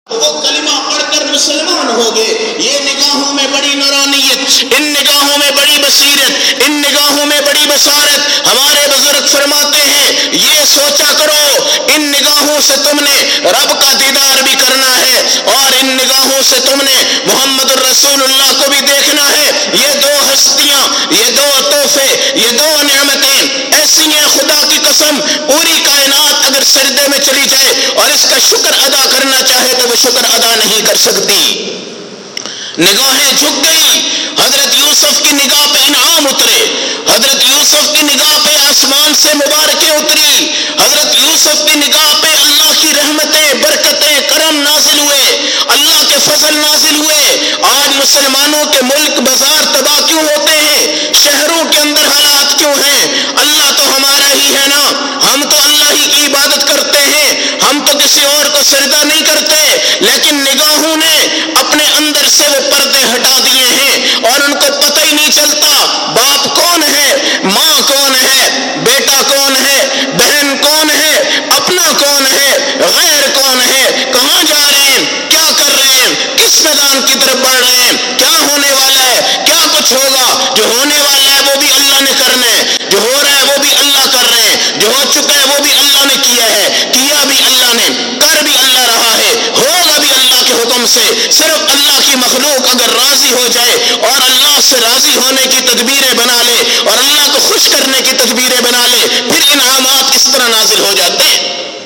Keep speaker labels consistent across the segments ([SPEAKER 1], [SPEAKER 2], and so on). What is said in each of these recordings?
[SPEAKER 1] وہ کلمہ پڑھ کر مسلمان ہو گئے. یہ نگاہوں میں بڑی نورانیت، ان نگاہوں میں بڑی بصیرت، ان نگاہوں میں بڑی بصارت. ہمارے بزرگ فرماتے ہیں یہ سوچا کرو ان نگاہوں سے تم نے رب کا دیدار بھی کرنا ہے اور ان نگاہوں سے تم نے محمد الرسول اللہ کو بھی دیکھنا ہے. یہ دو ہستیاں، یہ دو تحفے، یہ دو نعمتیں ایسی ہیں خدا کی قسم پوری کائنات اگر سجدے میں چلی جائے اور اس کا شکر ادا کرنا چاہے تو وہ شکر ادا نہیں کر سکتی. نگاہیں جھک گئی. حضرت یوسف کی نگاہ پہ انعام اترے، حضرت یوسف کی نگاہ پہ آسمان سے مبارکیں اتری، حضرت یوسف کی نگاہ پہ اللہ کی رحمتیں، برکتیں، کرم نازل ہوئے، اللہ کے فضل نازل ہوئے. آج مسلمانوں کے ملک بازار تباہ کیوں ہوتے ہیں؟ شہروں کے اندر حالات کیوں ہیں؟ اللہ تو ہمارا ہی ہے نا، ہم تو اللہ ہی کی عبادت کرتے ہیں، ہم تو کسی اور کو سجدہ نہیں کرتے. لیکن نگاہوں نے اپنے اندر سے وہ پردے ہٹا دیے ہیں اور ان کو پتہ ہی نہیں چلتا باپ کون ہے، ماں کون ہے، بیٹا کون ہے، بہن کون ہے، اپنا کون ہے، غیر کون ہے، کہاں جا رہے ہیں، کیا کر رہے ہیں، کس میدان کی طرف بڑھ رہے ہیں، کیا ہونے والا ہے، کیا کچھ ہوگا. جو ہونے والا ہے وہ بھی اللہ نے کرنا ہے، جو ہو رہا ہے وہ بھی اللہ کر رہے ہیں، جو ہو چکا ہے وہ بھی اللہ نے کیا ہے، کیا بھی اللہ نے، کر بھی اللہ رہا ہے، ہوگا بھی اللہ کے حکم سے. صرف اللہ کی مخلوق اگر راضی ہو جائے اور اللہ سے راضی ہونے کی تدبیریں بنا لے اور اللہ کو خوش کرنے کی تدبیریں بنا لے پھر انعامات اس طرح نازل ہو جاتے ہیں.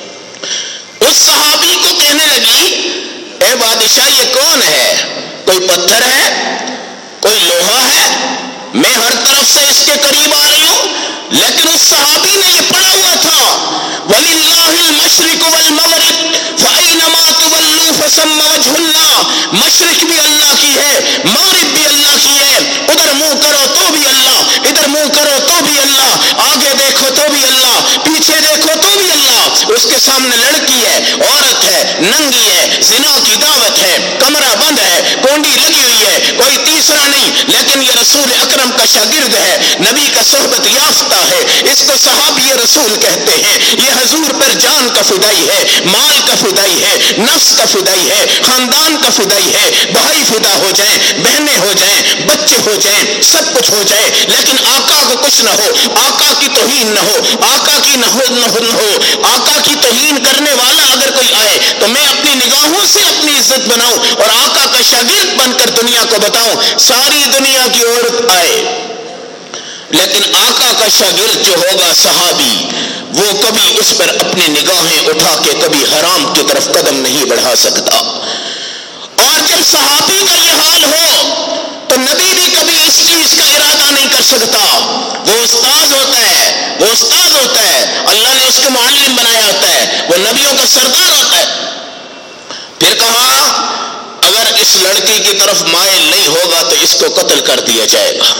[SPEAKER 1] اس صحابی کو کہنے لگی اے بادشاہ یہ کون ہے؟ کوئی پتھر ہے، کوئی لوہا ہے؟ میں ہر طرف سے اس کے قریب آ رہی ہوں. لیکن اس صحابی نے یہ پڑھا ہوا تھا وَلِلَّهِ الْمَشْرِقُ وَالْمَغْرِبُ فَأَيْنَمَا تُوَلُّوا فَثَمَّ وَجْهُ اللَّهِ. مشرق بھی اللہ کی ہے، مغرب بھی اللہ کی ہے. ادھر منہ کرو تو بھی اللہ، ادھر منہ کرو تو بھی اللہ، آگے دیکھو تو بھی اللہ، پیچھے دیکھو تو بھی اللہ. اس کے سامنے لڑکی ہے، عورت ہے، ننگی ہے، زنا کی دعوت ہے، کمرہ بند ہے، کونڈی لگی ہوئی ہے، کوئی تیسرا نہیں. لیکن یہ رسول اکرم کا شاگرد ہے، نبی کا صحبت یافتہ ہے، اس کو صحابی رسول کہتے ہیں. یہ حضور پر جان کا فدائی ہے، مال کا فدائی ہے، نفس کا فدائی ہے، خاندان کا فدائی ہے. بھائی فدا ہو جائیں، بہنیں ہو جائیں، بچے ہو جائیں، سب کچھ ہو جائے لیکن آقا کو کچھ نہ ہو، آقا کی توہین نہ ہو، آقا کی نہ ہو، آقا کی توہین کرنے والا اگر کوئی آئے تو میں اپنی نگاہوں سے اپنی عزت بناؤں اور آقا کا شاگرد بن کر دنیا کو بتاؤں. ساری دنیا کی عورت آئے لیکن آقا کا شاگرد جو ہوگا صحابی، وہ کبھی اس پر اپنی نگاہیں اٹھا کے کبھی حرام کی طرف قدم نہیں بڑھا سکتا. اور جب صحابی کا یہ حال ہو تو نبی بھی کبھی اس چیز کا ارادہ نہیں کر سکتا. وہ استاد ہوتا ہے، وہ استاد ہوتا ہے، اللہ نے اس کو معلم بنایا ہوتا ہے، وہ نبیوں کا سردار ہوتا ہے. پھر کہا اگر اس لڑکی کی طرف مائل نہیں ہوگا تو اس کو قتل کر دیا جائے گا.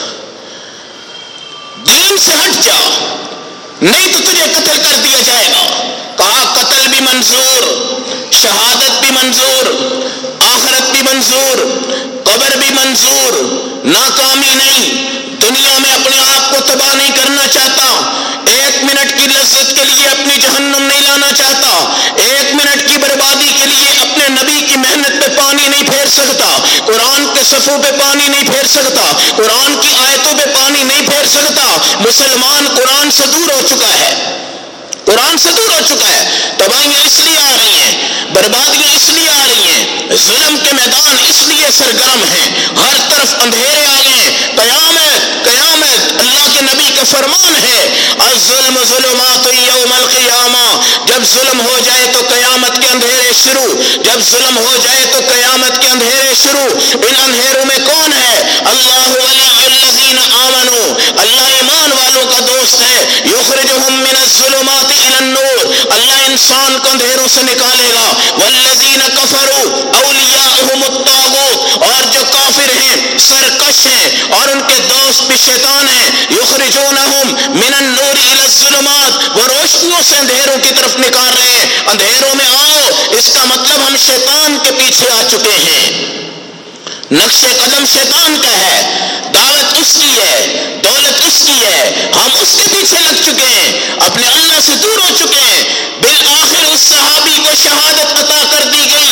[SPEAKER 1] دین سے ہٹ جا نہیں تو تجھے قتل کر دیا جائے گا. کہا قتل بھی منظور، شہادت بھی منظور، آخرت بھی منظور، قبر بھی منظور، ناکامی نہیں. دنیا میں اپنے آپ کو تباہ نہیں کرنا چاہتا، ایک منٹ کی لذت کے لیے اپنی جہنم نہیں لانا چاہتا، ایک منٹ کی بربادی کے لیے اپنے نبی کی محنت پہ پانی نہیں پھیر سکتا، قرآن کے صفوں پہ پانی نہیں پھیر سکتا، قرآن کی آیتوں پہ پانی نہیں پھیر سکتا. مسلمان قرآن سے دور ہو چکا ہے، قرآن سے دور ہو چکا ہے. تباہیاں اس لیے آ رہی ہیں، بربادیاں اس لیے آ رہی ہیں، ظلم کے میدان اس لیے سرگرم ہیں، ہر طرف اندھیرے آ گئے ہیں. قیامت قیامت اللہ کے نبی کا فرمان ہے الظلم ظلمات یوم القیامہ. جب ظلم ہو جائے تو قیامت کے اندھیرے شروع، جب ظلم ہو جائے تو قیامت کے اندھیرے شروع. ان اندھیروں میں کون ہے؟ اللہ ولی الذین آمنوا، اللہ ایمان والوں کا دوست ہے. یخرجہم من الظلمات الی النور، اللہ انسان کو اندھیروں سے نکالے گا. والذین کفروا اولیاءہم الطاغوت، اور جو کافر ہیں، سرکش ہیں اور ان کے دوست بھی شیطان ہیں. یخرجونہم من النور الی الظلمات، وہ روشنیوں سے اندھیروں کی طرف نکال رہے ہیں. اندھیروں میں آؤ، اس کا مطلب ہم شیطان کے پیچھے آ چکے ہیں. نقش قدم شیطان کا ہے، دعوت اس کی ہے، دولت اس کی ہے، ہم اس کے پیچھے لگ چکے ہیں، اپنے اللہ سے دور ہو چکے ہیں. بالآخر اس صحابی کو شہادت عطا کر دی گئی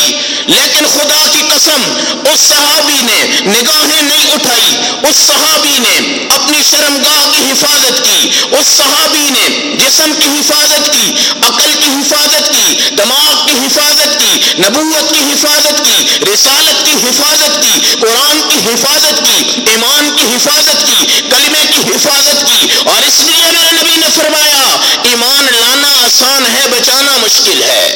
[SPEAKER 1] لیکن خدا کی قسم اس صحابی نے نگاہیں نہیں اٹھائی، اس صحابی نے اپنی شرمگاہ کی حفاظت کی، اس صحابی نے جسم کی حفاظت کی، عقل کی حفاظت کی، دماغ کی حفاظت کی، نبوت کی حفاظت کی، رسالت کی حفاظت کی، قرآن کی حفاظت کی، ایمان کی حفاظت کی، کلمے کی حفاظت کی۔ اور اس لیے میرے نبی نے فرمایا ایمان لانا آسان ہے، بچانا مشکل ہے۔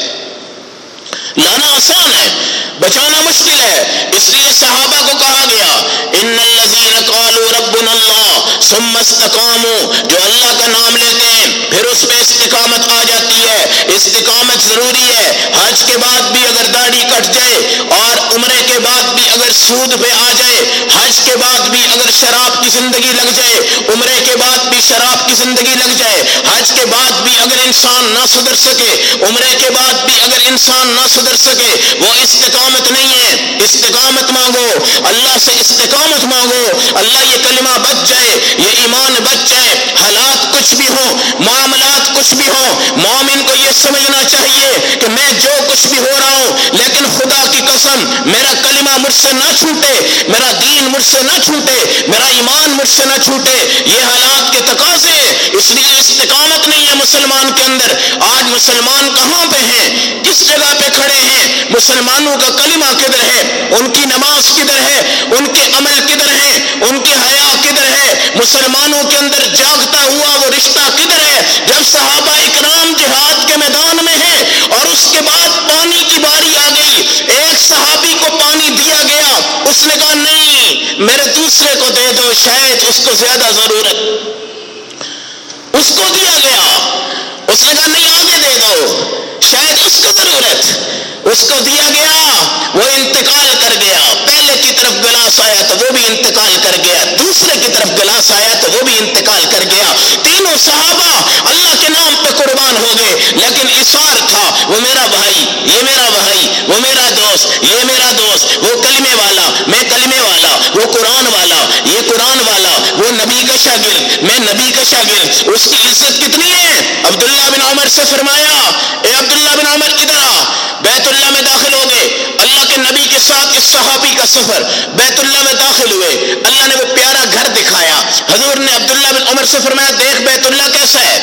[SPEAKER 1] لانا آسان ہے، بچانا مشکل ہے۔ اس لیے صحابہ کو کہا گیا ان الذین قالوا ربنا اللہ ثم استقاموا، جو اللہ کا نام لیتے ہیں پھر اس پہ استقامت آ جاتی ہے۔ استقامت ضروری ہے۔ حج کے بعد بھی اگر داڑھی کٹ جائے اور عمرے کے بعد بھی اگر سود پہ آ جائے، حج کے بعد بھی اگر شراب کی زندگی لگ جائے، عمرے کے بعد بھی شراب کی زندگی لگ جائے، حج کے بعد بھی اگر انسان نہ سدھر سکے، عمرے کے بعد بھی اگر انسان نہ سدھر سکے، وہ استقامت نہیں ہے۔ استقامت مانگو، اللہ سے استقامت مانگو، اللہ یہ کلمہ بچ جائے، یہ ایمان بچ جائے۔ حالات کچھ بھی ہوں، معاملات کچھ بھی ہوں، مومن کو یہ سمجھنا چاہیے کہ میں جو کچھ بھی ہو رہا ہوں لیکن خدا کی قسم میرا کلمہ مجھ سے نہ چھوٹے، میرا دین مجھ سے نہ چھوٹے، میرا ایمان مجھ سے نہ چھوٹے۔ یہ حالات کے تقاضے، اس لیے استقامت نہیں ہے مسلمان کے اندر۔ آج مسلمان کہاں پہ ہیں، کس جگہ پہ کھڑے ہیں؟ مسلمانوں کا کلمہ کدھر ہے؟ ان کی نماز کدھر ہے؟ ان کے عمل کدھر ہے؟ ان کی حیا کدھر ہے؟ مسلمانوں کے اندر جاگتا ہوا وہ رشتہ کدھر ہے؟ جب صحابہ اکرام جہاد کے میدان میں ہیں اور اس کے بعد پانی کی باری آ گئی، ایک صحابی کو پانی دیا گیا، اس نے کہا نہیں میرے دوسرے کو دے دو، شاید اس کو زیادہ ضرورت۔ اس کو دیا گیا، اس نے کہا نہیں آگے دے دو، شاید اس کو ضرورت۔ اس کو دیا گیا، وہ انتقال کر گیا۔ پہلے کی طرف گلاس آیا تو وہ بھی انتقال کر گیا، دوسرے کی طرف گلاس آیا تو وہ بھی انتقال کر گیا۔ تینوں صحابہ اللہ کے نام پہ قربان ہو گئے، لیکن اصرار تھا وہ میرا بھائی، یہ میرا بھائی، وہ میرا دوست، یہ میرا دوست، وہ کلمے والا، میں کلمے والا، وہ قرآن والا، یہ قرآن والا، وہ نبی کا شاگرد، میں نبی کا شاگرد۔ اس کی عزت کتنی ہے؟ عبداللہ بن عمر سے فرمایا اے عبداللہ بن عمر ادھر آ۔ بیت اللہ میں داخل ہو گئے، اللہ کے نبی کے ساتھ اس صحابی کا سفر، بیت اللہ میں داخل ہوئے، اللہ نے وہ پیارا گھر دکھایا۔ حضور نے عبداللہ بن عمر سے فرمایا دیکھ بیت اللہ کیسا ہے؟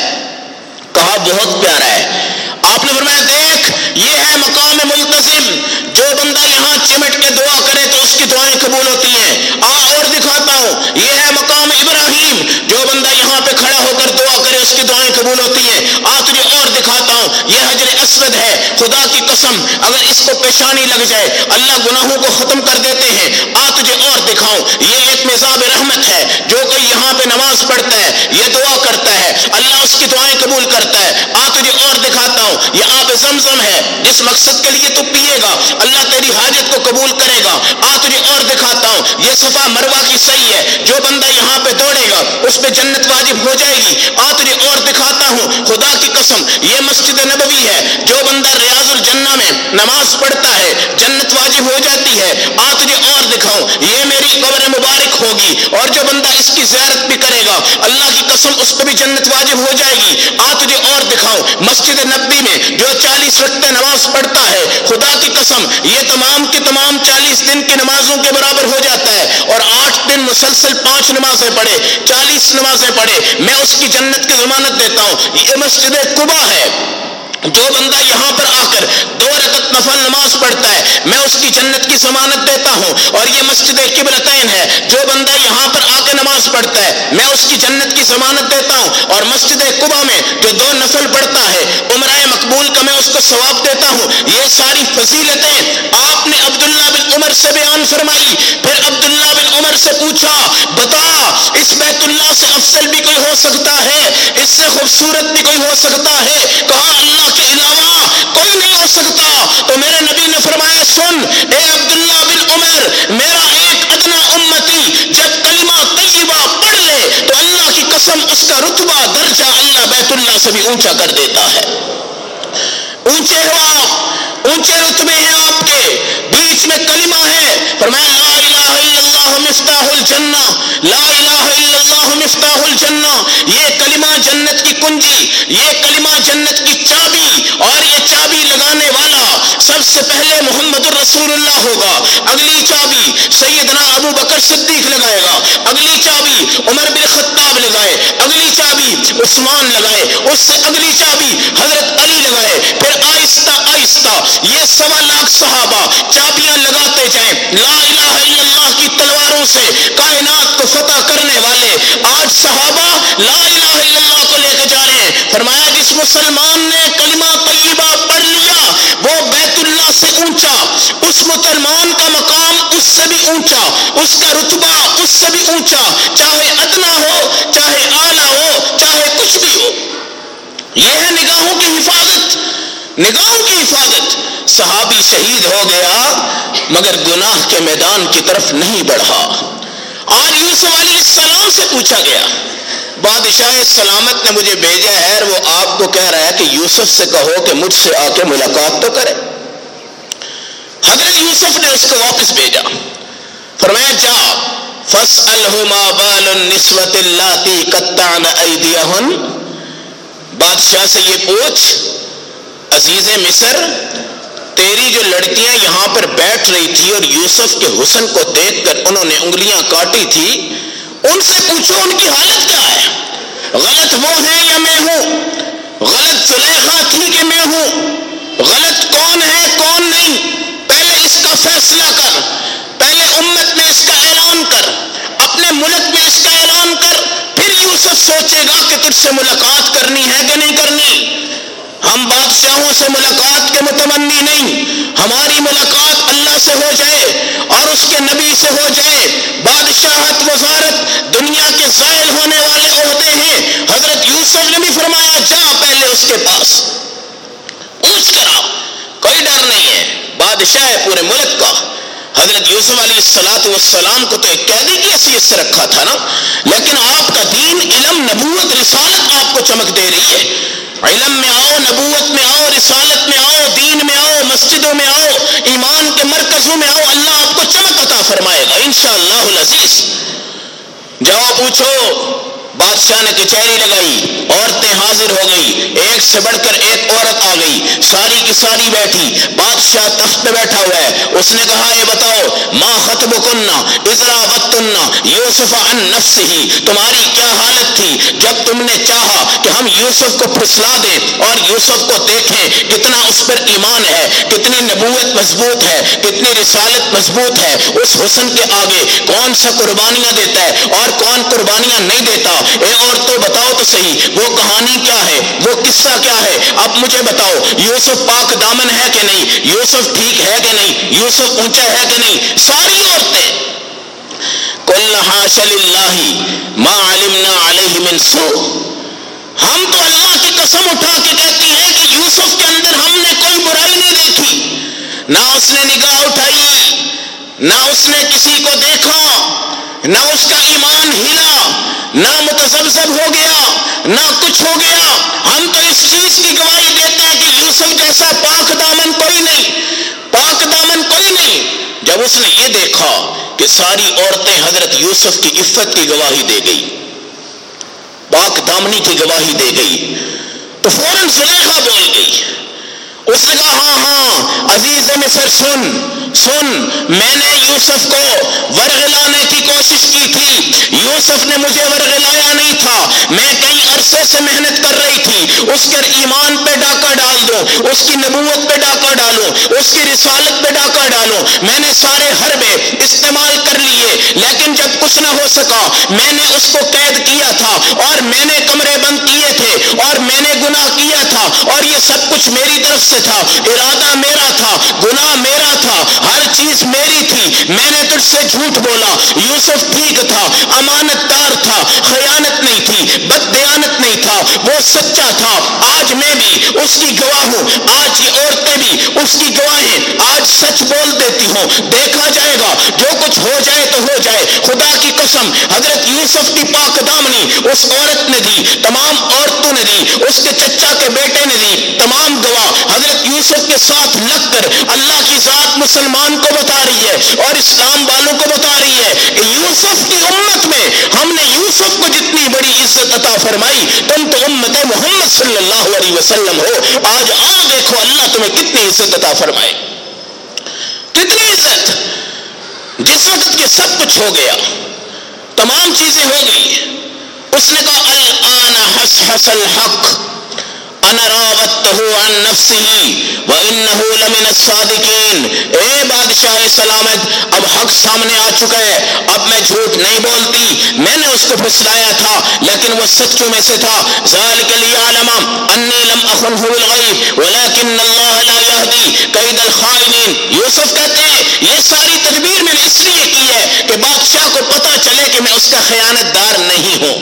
[SPEAKER 1] کہا بہت پیارا ہے۔ آپ نے فرمایا دیکھ یہ ہے مقام ملتزم، جو بندہ یہاں چمٹ کے دعا کرے تو اس کی دعائیں قبول ہوتی ہیں۔ اور دکھاتا ہوں، یہ ہے مقام ابراہیم، جو بندہ یہاں پہ کھڑا ہو کر دعا کرے اس کی دعائیں قبول ہوتی ہیں۔ تجھے اور دکھاتا ہوں، یہ حجر اسود ہے، خدا کی قسم اگر اس کو پیشانی لگ جائے اللہ گناہوں کو ختم کر دیتے ہیں۔ تجھے اور دکھاؤں، یہ ایک مزاب رحمت ہے، جو کوئی یہاں پہ نماز پڑھتا ہے، یہ دعا کرتا ہے، اللہ اس کی دعائیں قبول کرتا ہے۔ تجھے اور دکھاتا ہوں، یہ آب زمزم ہے، جس مقصد کے لیے تو پیے گا اللہ تیری حاجت کو قبول کرے گا۔ تجھے اور دکھاتا ہوں، یہ صفا مروہ کی صحیح ہے، جو بندہ یہاں پہ دوڑے گا اس پہ جنت واجب ہو جائے گی۔ تجھے اور دکھاتا ہوں، خدا کی قسم یہ مسجد نبوی ہے، جو بندہ ریاض الجنہ میں نماز پڑھتا ہے جنت واجب ہو جاتی ہے۔ تجھے اور دکھاؤں، یہ میری قبر مبارک ہوگی، اور جو بندہ اس کی زیارت بھی کرے گا اللہ کی قسم اس پہ بھی جنت واجب ہو جائے گی۔ تجھے اور دکھاؤں، مسجد نبوی میں جو 40 رکعتیں نماز پڑھتا ہے خدا کی قسم یہ تمام کے تمام 40 دن کی نمازوں کے برابر ہو جاتا ہے، اور 8 دن مسلسل 5 نمازیں پڑھے، 40 نمازیں پڑھے، میں اس کی جنت کی ضمانت دیتا ہوں۔ یہ مسجد قباء ہے، جو بندہ یہاں پر آ کر 2 رکعت نفل نماز پڑھتا ہے میں اس کی جنت کی ضمانت دیتا ہوں۔ اور یہ مسجد قبلتین ہے، جو بندہ یہاں پر آ کے نماز پڑھتا ہے میں اس کی جنت کی ضمانت دیتا ہوں۔ اور مسجد قباء میں جو 2 نفل پڑھتا ہے عمرہ مقبول کا میں اس کو ثواب دیتا ہوں۔ یہ ساری فضیلتیں آپ نے عبداللہ بن عمر سے بیان فرمائی۔ پھر عبداللہ بن عمر سے پوچھا بتا اس بیت اللہ سے افضل بھی کوئی ہو سکتا ہے، اس سے خوبصورت بھی کوئی ہو سکتا ہے؟ کہا اللہ کے علاوہ کوئی نہیں ہو سکتا۔ تو میرے نبی نے فرمایا سن اے عبداللہ بن عمر، میرا ایک ادنا امتی جب کلمہ طیبہ پڑھ لے تو اللہ کی قسم اس کا رتبہ درجہ اللہ بیت اللہ سے بھی اونچا کر دیتا ہے۔ اونچے ہو آپ، اونچے رتبے ہیں آپ کے، بیچ میں کلمہ ہے، فرمایا لا الہ الا اللہ مفتاح الجنہ، لا الہ الا اللہ مفتاح الجنہ، یہ کلمہ جنت کی کنجی، یہ کلمہ جنت کی چابی، اور یہ چابی لگانے والا سب سے پہلے محمد الرسول اللہ ہوگا، اگلی چابی سیدنا ابو بکر صدیق لگائے گا، اگلی چابی عمر بن خطاب لگائے، اگلی چابی عثمان لگائے، اس سے اگلی چابی حضرت علی لگائے، پھر آہستہ آہستہ یہ 1.25 لاکھ صحابہ چابیاں لگاتے جائیں، لا الہ الا اللہ کی تلواروں سے کائنات کو فتح کرنے والے آج صحابہ لا الہ الا اللہ کو لے کے جا رہے ہیں۔ فرمایا جس مسلمان نے کلمہ طیبہ پڑھ لیا وہ بیت اللہ سے اونچا، اس مسلمان کا مقام اس سے بھی اونچا، اس کا رتبہ اس سے بھی اونچا، چاہے ادنا ہو چاہے اعلیٰ ہو چاہے کچھ بھی ہو۔ یہ ہے نگاہوں کی حفاظت، نگاہوں کی حفاظت۔ صحابی شہید ہو گیا مگر گناہ کے میدان کی طرف نہیں بڑھا۔ آج یوسف علیہ السلام سے پوچھا گیا، بادشاہ سلامت نے مجھے بھیجا ہے، وہ آپ کو کہہ رہا ہے کہ یوسف سے کہو کہ مجھ سے آ کے ملاقات تو کرے۔ حضرت یوسف نے اس کو واپس بھیجا، فرمایا جا فاسألہ ما بال النسوة اللاتی قطعن ایدیہن، بادشاہ سے یہ پوچھ عزیز مصر تیری جو لڑکیاں یہاں پر بیٹھ رہی تھی اور یوسف کے حسن کو دیکھ کر انہوں نے انگلیاں کاٹی تھی، ان سے پوچھو ان کی حالت کیا ہے، غلط وہ ہے یا میں ہوں، غلط زلیخا تھی کہ میں ہوں، غلط کون ہے کون نہیں، پہلے اس کا فیصلہ کر، پہلے امت میں اس کا اعلان کر، اپنے ملک میں اس کا اعلان کر، پھر یوسف سوچے گا کہ تجھ سے ملاقات کرنی ہے کہ نہیں کرنی۔ ہم بادشاہوں سے ملاقات کے متمنی نہیں، ہماری ملاقات اللہ سے ہو جائے اور اس کے نبی سے ہو جائے۔ بادشاہت وزارت دنیا کے زائل ہونے والے عہدے ہیں، حضرت یوسف نے بھی فرمایا جا پہلے اس کے پاس پوچھ کر آؤ، کوئی ڈر نہیں ہے، بادشاہ ہے پورے ملک کا۔ حضرت یوسف علیہ السلام کو تو ایک قیدی کی حیثیت سے رکھا تھا نا، لیکن آپ کا دین، علم، نبوت، رسالت آپ کو چمک دے رہی ہے۔ علم میں آؤ، نبوت میں آؤ، رسالت میں آؤ، دین میں آؤ، مسجدوں میں آؤ، ایمان کے مرکزوں میں آؤ، اللہ آپ کو چمک عطا فرمائے گا انشاءاللہ العزیز۔ جاؤ پوچھو۔ بادشاہ نے کچہری لگائی، عورتیں حاضر ہو گئی، ایک سے بڑھ کر ایک عورت آ گئی، ساری کی ساری بیٹھی، بادشاہ تخت پہ بیٹھا ہوا ہے۔ اس نے کہا یہ بتاؤ ما خطبکن اذ راوتن یوسف عن نفسہ، تمہاری کیا حالت تھی جب تم نے چاہا کہ ہم یوسف کو پھسلا دیں اور یوسف کو دیکھیں کتنا اس پر ایمان ہے، کتنی نبوت مضبوط ہے، کتنی رسالت مضبوط ہے، اس حسن کے آگے کون سا قربانیاں دیتا ہے اور کون قربانیاں نہیں دیتا۔ اے عورتوں بتاؤ تو صحیح وہ کہانی کیا ہے، وہ قصہ کیا ہے، اب مجھے بتاؤ یوسف پاک دامن ہے کہ نہیں، یوسف ٹھیک ہے کہ نہیں، یوسف اونچا ہے کہ نہیں۔ ساری عورتیں قلنا حاشا للہ ما علمنا علیہ من سوء، ہم تو اللہ کی قسم اٹھا کے کہتی ہیں کہ یوسف کے اندر ہم نے کوئی برائی نہیں دیکھی، نہ اس نے نگاہ اٹھائی، نہ اس نے کسی کو دیکھا، نہ اس کا ایمان ہلا، نہ متذبذب ہو گیا، نہ کچھ ہو گیا۔ ہم تو اس چیز کی گواہی دیتے ہیں کہ یوسف جیسا پاک دامن کوئی نہیں، پاک دامن کوئی نہیں۔ جب اس نے یہ دیکھا کہ ساری عورتیں حضرت یوسف کی عفت کی گواہی دے گئی، پاک دامنی کی گواہی دے گئی، تو فوراً زلیخا بول گئی۔ اس نے کہا ہاں ہاں عزیز مصر سن، میں نے یوسف کو ورغلانے کی کوشش کی تھی، یوسف نے مجھے ورغلایا نہیں تھا، میں کئی عرصے سے محنت کر رہی تھی، اس کے ایمان پہ ڈاکہ ڈال دوں، اس کی نبوت پہ ڈاکہ ڈالوں، اس کی رسالت پہ ڈاکہ ڈالوں، میں نے سارے حربے استعمال کر لیے، لیکن جب کچھ نہ ہو سکا میں نے اس کو قید کیا تھا اور میں نے کمرے بند کیے تھے اور میں نے گناہ کیا تھا اور یہ سب کچھ میری طرف سے تھا، ارادہ میرا تھا، گناہ میرا تھا، ہر چیز میری تھی، میں نے تجھ سے جھوٹ بولا۔ یوسف ٹھیک تھا، امانت دار تھا، خیانت نہیں تھی، بددیانت نہیں تھا، وہ سچا تھا۔ آج میں بھی اس کی گواہ ہوں، آج یہ عورتیں بھی اس کی گواہیں، آج سچ بول دیتی ہوں، دیکھا جائے گا، جو کچھ ہو جائے تو ہو جائے۔ خدا کی قسم حضرت یوسف کی پاک دامنی اس عورت نے دی، تمام عورتوں نے دی، اس کے چچا کے بیٹے نے دی، تمام گواہ حضرت یوسف کے ساتھ لگ کر اللہ کی ذات مسلمان کو بتا رہی ہے اور اسلام والوں کو بتا رہی ہے کہ یوسف کی امت میں ہم نے عطا فرمائی. تم تو امت محمد صلی اللہ علیہ وسلم ہو. آج آؤ دیکھو اللہ تمہیں کتنی عزت عطا فرمائے, کتنی عزت. جس وقت یہ سب کچھ ہو گیا, تمام چیزیں ہو گئی, اس نے کہا الآن حسحس الحق انا راودتہ عن نفسہ وانہ لمن الصادقین. اے بادشاہ سلامت, اب حق سامنے آ چکا ہے, اب میں جھوٹ نہیں بولتی, میں نے اس کو پھسلایا تھا لیکن وہ سچوں میں سے تھا. ذالک لیعلم انی لم اخنہ بالغیب ولکن اللہ لا یہدی کید الخائنین. یوسف کہتے ہیں یہ ساری تدبیر میں نے اس لیے کی ہے کہ بادشاہ کو پتہ چلے کہ میں اس کا خیانت دار نہیں ہوں.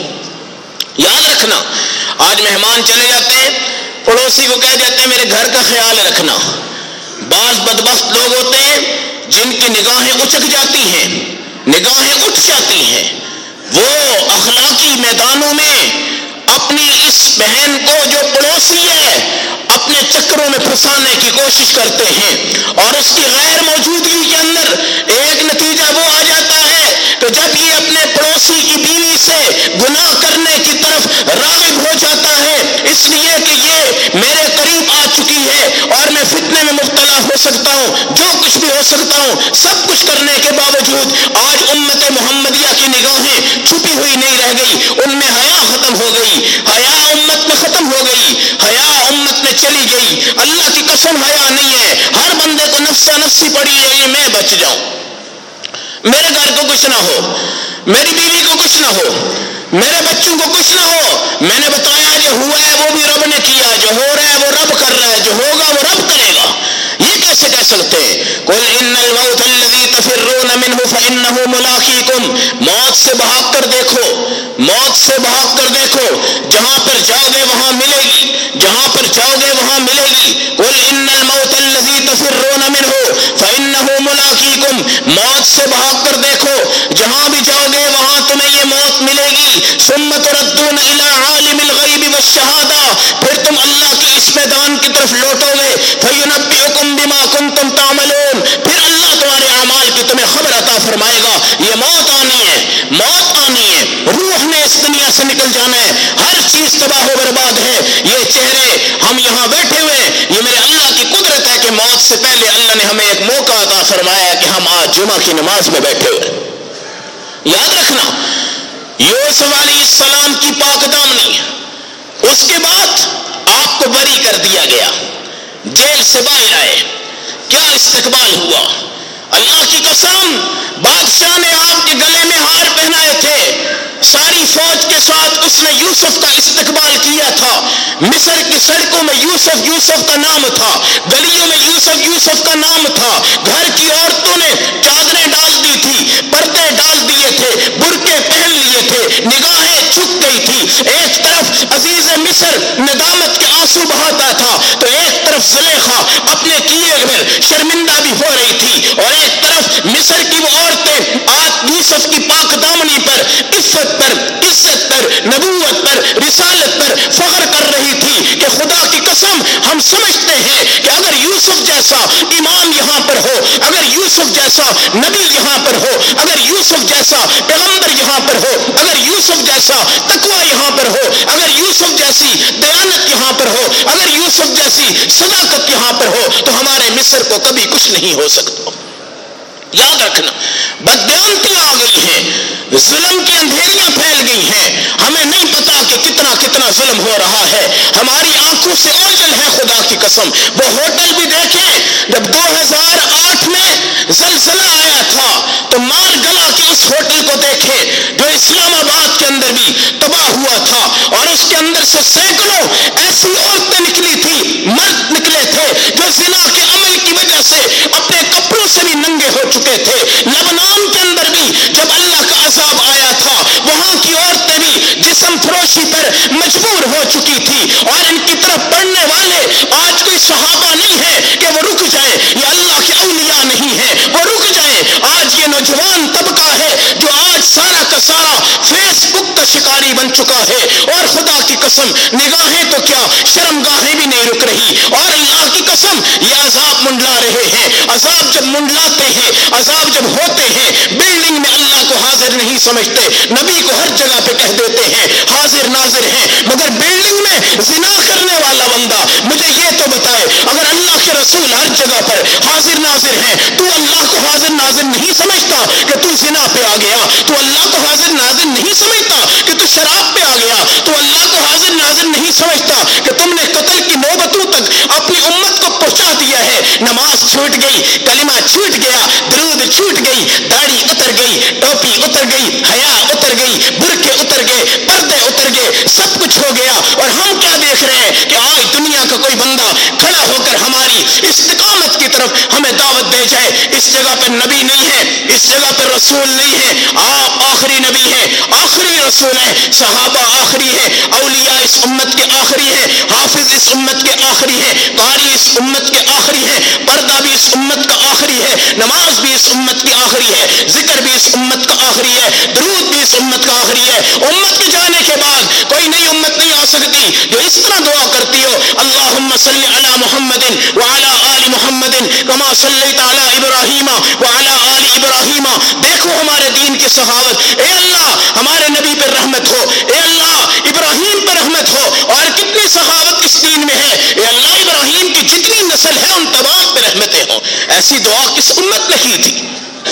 [SPEAKER 1] یاد رکھنا, آج مہمان چلے جاتے ہیں, پڑوسی کو کہہ جاتے ہیں میرے گھر کا خیال رکھنا. بعض بدبخت لوگ ہوتے ہیں جن کی نگاہیں اچک جاتی ہیں, نگاہیں اٹھ جاتی ہیں, وہ اخلاقی میدانوں میں اپنی اس بہن کو جو پڑوسی ہے اپنے چکروں میں پھنسانے کی کوشش کرتے ہیں, اور اس کی غیر موجودگی کے اندر ایک نتیجہ وہ آ جاتا ہے کہ جب یہ اپنے پڑوسی کی بیوی سے گناہ کرنے کی طرف راغب ہو جاتا ہے اس لیے کہ یہ میرے قریب آ چکی ہے اور میں فتنے میں مبتلا ہو سکتا ہوں, جو کچھ بھی ہو سکتا ہوں, سب کچھ کرنے کے باوجود آج امت محمدیہ کی نگاہیں چھپی ہوئی نہیں رہ گئی, ان میں حیا ختم ہو گئی, حیا امت میں ختم ہو گئی, حیا امت میں چلی گئی. اللہ کی قسم حیا نہیں ہے. ہر بندے کو نفسا نفسی پڑی ہے, میں بچ جاؤں, میرے گھر کو کچھ نہ ہو, میری بیوی کو کچھ نہ ہو, میرے بچوں کو کچھ نہ ہو. میں نے بتایا جو ہوا ہے وہ بھی رب نے کیا, جو ہو رہا ہے وہ رب کر رہا ہے, جو ہوگا وہ رب کرے گا. یہ کیسے کہہ سکتے ہیں؟ قل ان الموت الذی تفرون منہ فانہ ملاقیکم. موت سے بھاگ کر دیکھو, موت سے بھاگ کر دیکھو, جہاں پر جاؤ گے وہاں ملے گی, جہاں پر جاؤ گے وہاں ملے گی. قل ان الموت الذی تفرون منہ فانہ ملاقیکم. موت سے بھاگ کر دیکھو, جہاں بھی جاؤ گے وہاں تمہیں یہ موت ملے گی. ثم تردون الی عالم الغیب والشہادہ. پھر تم اللہ کے اس میدان کی طرف لوٹو گے. فینبئکم بما کنتم تعملون. پھر اللہ تمہارے اعمال کی تمہیں خبر عطا فرمائے گا. یہ موت آنی ہے, موت آنی ہے, روح نے اس دنیا سے نکل جانا ہے, ہر چیز تباہ و برباد ہے. یہ چہرے ہم یہاں بیٹھے ہوئے, یہ میرے اللہ کی قدرت ہے کہ موت سے پہلے اللہ نے ہمیں ایک موقع عطا فرمایا ہے کہ ہم آج جمعہ کی نماز میں بیٹھے ہوئے. یاد رکھنا, یوسف علیہ السلام کی پاک دامنی, اس کے بعد آپ کو بری کر دیا گیا, جیل سے باہر آئے, کیا استقبال ہوا. اللہ کی قسم, بادشاہ نے آپ کے گلے میں ہار پہنائے تھے, ساری فوج کے ساتھ اس نے یوسف کا استقبال کیا تھا. مصر کی سڑکوں میں یوسف یوسف کا نام تھا, گلیوں میں یوسف یوسف کا نام تھا. گھر کی عورتوں نے چادریں ڈال دی تھی, پردے ڈال دیے تھے, برقعے پہن لیے تھے, نگاہیں جھک گئی تھی. ایک طرف عزیز مصر ندامت کے آنسو بہاتا تھا, تو ایک طرف زلیخا اپنے کیے ہوئے شرمندہ بھی ہو رہی تھی, اور ایک طرف مصر کی وہ عورتیں آج یوسف کی پاک دامنی پر, عفت پر, عزت پر, نبوت پر, رسالت پر فخر کر رہی تھی کہ خدا کی قسم ہم سمجھتے ہیں کہ اگر یوسف جیسا امام یہاں پر ہو, اگر یوسف جیسا نبی یہاں پر ہو, اگر یوسف جیسا پیغمبر یہاں پر ہو, اگر یوسف جیسا تقوی یہاں پر ہو, اگر یوسف جیسی دیانت یہاں پر ہو, اگر یوسف جیسی صداقت یہاں پر ہو, تو ہمارے مصر کو کبھی کچھ نہیں ہو سکتا. یاد رکھنا, بددیانتیاں آ گئی ہیں, ظلم کی اندھیریاں پھیل گئی ہیں, ہمیں نہیں پتا کہ کتنا کتنا ظلم ہو رہا ہے, ہماری آنکھوں سے اوجھل ہے. خدا کی قسم, وہ ہوٹل بھی دیکھیں, جب 2008 میں زلزلہ آیا تھا تو مار گلا کے اس ہوٹل کو دیکھیں جو اسلام آباد کے اندر بھی تباہ ہوا تھا, اور اس کے اندر سے سینکڑوں ایسی عورتیں نکلی تھی, مرد نکلے تھے جو زنا کے عمل کی وجہ سے اپنے کپڑوں سے بھی ننگے ہو چکے تھے. لبنان کے اندر بھی جب اللہ کا عذاب آیا تھا وہاں کی عورتیں بھی جسم فروشی پر مجبور ہو چکی تھی, اور ان کی طرف پڑھنے والے آج کوئی صحابہ نہیں ہے کہ وہ رک جائیں, یہ اللہ کے اولیاء نہیں ہے وہ رک جائیں. آج یہ نوجوان طبقہ ہے جو آج سارا کا سارا فیس بک کا شکاری بن چکا ہے, اور خدا کی قسم نگاہیں تو کیا شرمگاہیں بھی نہیں رک رہی, اور اللہ کی قسم یہ عذاب منڈلا رہے ہیں. عذاب جب منڈلاتے ہیں, عذاب جب ہوتے ہیں, بلڈنگ میں اللہ کو حاضر نہیں سمجھتے، نبی کو ہر جگہ پہ کہہ دیتے ہیں حاضر ناظر ہیں، مگر بلڈنگ میں زنا کرنے والا بندہ مجھے یہ تو بتائے، اگر اللہ کے رسول ہر جگہ پر حاضر ناظر ہیں، تو اللہ کو حاضر ناظر نہیں سمجھتا کہ تو زنا پہ آ گیا؟ تو اللہ کو حاضر ناظر نہیں سمجھتا کہ تو شراب پہ آ گیا؟ تو اللہ کو حاضر ناظر نہیں سمجھتا کہ تم نے قتل کی نوبتوں تک اپنی امت کو پہنچا دیا ہے؟ نماز چھوٹ گئی، کلمہ چھوٹ گیا، درود چھوٹ گئی، داڑھی اتر گئی، ٹوپی اتر گئی، حیا اتر گئی، برقعے اتر گئے، پردے اتر گئے، سب کچھ ہو گیا، اور ہم کیا دیکھ رہے ہیں کہ آج دنیا کا کوئی بندہ کھڑا ہو کر ہماری استقامت کی طرف ہمیں دعوت دے جائے۔ اس جگہ پر نبی نہیں ہے، اس جگہ پر رسول نہیں ہے، آپ آخری نبی ہیں، آخری رسول ہیں، صحابہ آخری ہیں، اولیاء اس امت کے آخری ہیں، حافظ اس امت کے آخری ہیں، قاری اس امت کے آخری ہیں، پردہ بھی اس امت کا آخری ہے، نماز بھی اس امت کی آخری ہے، ذکر بھی اس امت کا آخری ہے، درود بھی اس امت کا آخری ہے۔ امت کے جانے کے بعد کوئی نئی امت نہیں آ سکتی جو اس طرح دعا کرتی ہو، اللہم صلی علی محمد وعلی آل محمد کما صلیت علی ابراہیم وعلی آل ابراہیم۔ دیکھو ہمارے دین کی سخاوت، اے اللہ ہمارے نبی پر رحمت ہو، اے اللہ ابراہیم پر رحمت ہو، اور کتنی سخاوت اس دین میں ہے، اے اللہ ابراہیم کی جتنی نسل ہے ان تمام پہ رحمتیں ہوں۔ ایسی دعا کس امت نے کی تھی؟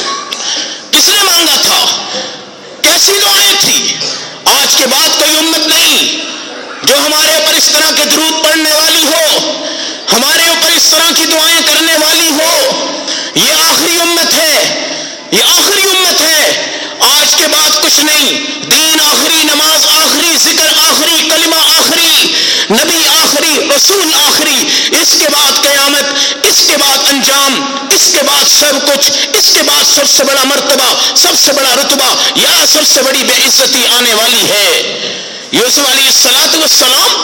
[SPEAKER 1] کس نے مانگا تھا؟ کیسی دعائیں تھی؟ آج کے بعد کوئی امت نہیں جو ہمارے اوپر اس طرح کے درود پڑھنے والی ہو، ہمارے اوپر اس طرح کی دعائیں کرنے والی ہو۔ یہ آخری امت ہے، یہ آخری امت ہے، آج کے بعد کچھ نہیں۔ دین آخری، نماز آخری، ذکر آخری، کلمہ آخری، نبی آخری، رسول آخری، اس کے بعد قیامت، اس کے بعد انجام، اس کے بعد سب کچھ، اس کے بعد سب سے بڑا مرتبہ، سب سے بڑا رتبہ یا سب سے بڑی بے عزتی آنے والی ہے۔ یوسف علیہ السلام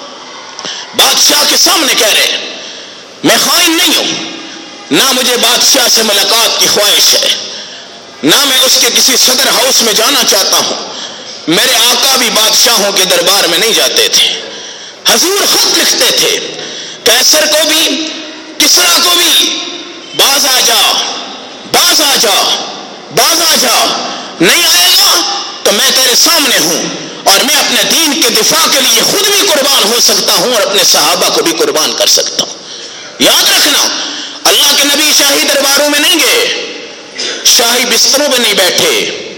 [SPEAKER 1] بادشاہ کے سامنے کہہ رہے میں خائن نہیں ہوں، نہ مجھے بادشاہ سے ملاقات کی خواہش ہے، نہ میں اس کے کسی صدر ہاؤس میں جانا چاہتا ہوں، میرے آقا بھی بادشاہوں کے دربار میں نہیں جاتے تھے، حضور خط لکھتے تھے، قیصر کو بھی کسریٰ کو بھی، باز آ جا، باز آ جا، باز آ جا، نہیں آئے گا تو میں تیرے سامنے ہوں، اور میں اپنے دین کے دفاع کے لیے خود بھی قربان ہو سکتا ہوں اور اپنے صحابہ کو بھی قربان کر سکتا ہوں۔ یاد رکھنا، اللہ کے نبی شاہی درباروں میں نہیں گئے، شاہی بستروں پہ نہیں بیٹھے،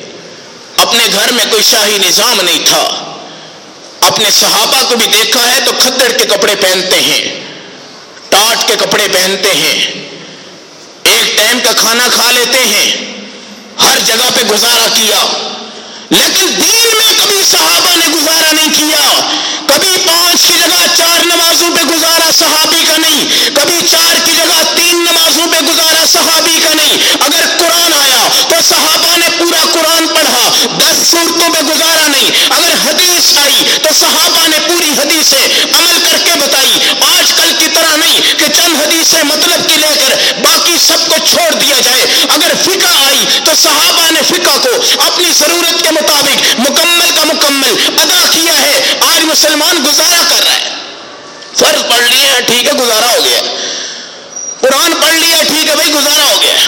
[SPEAKER 1] اپنے گھر میں کوئی شاہی نظام نہیں تھا۔ اپنے صحابہ کو بھی دیکھا ہے تو کھدڑ کے کپڑے پہنتے ہیں، ٹاٹ کے کپڑے پہنتے ہیں، ایک ٹائم کا کھانا کھا لیتے ہیں، ہر جگہ پہ گزارا کیا، لیکن دین میں کبھی صحابہ نے گزارا نہیں کیا، کبھی 5 کی جگہ 4 نمازوں پہ گزارا صحابی کا نہیں، کبھی 4 کی جگہ 3 نمازوں پہ گزارا صحابی کا نہیں۔ اگر قرآن آیا تو صحابہ نے پورا قرآن پڑھا، 10 سورتوں پہ گزارا نہیں۔ اگر حدیث آئی تو صحابہ نے پوری حدیثیں عمل کر کے بتائی، آج کل کی طرح نہیں کہ چند حدیثیں مطلب کی لے کر باقی سب کو چھوڑ دیا جائے۔ اگر فقہ آئی تو صحابہ نے فقہ کو اپنی ضرورت کے مطابق مکمل کا مکمل ادا کیا ہے۔ آج مسلمان گزارا کر رہا ہے، فرض پڑھ لیا ٹھیک ہے گزارا ہو گیا، قرآن پڑھ لیا ٹھیک ہے بھائی گزارا ہو گیا،